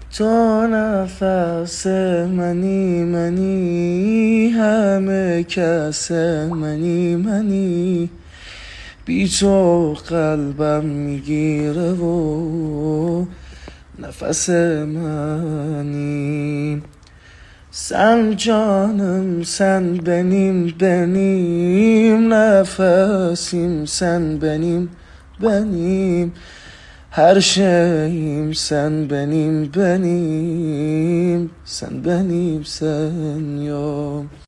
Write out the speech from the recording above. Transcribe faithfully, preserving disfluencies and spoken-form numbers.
تو نفس منی منی، همه کس منی منی، بی تو قلبم میگیره و نفس منی. Sen canım, sen benim benim nefesim, sen benim benim her şeyim, sen benim benim, sen benimsen yok.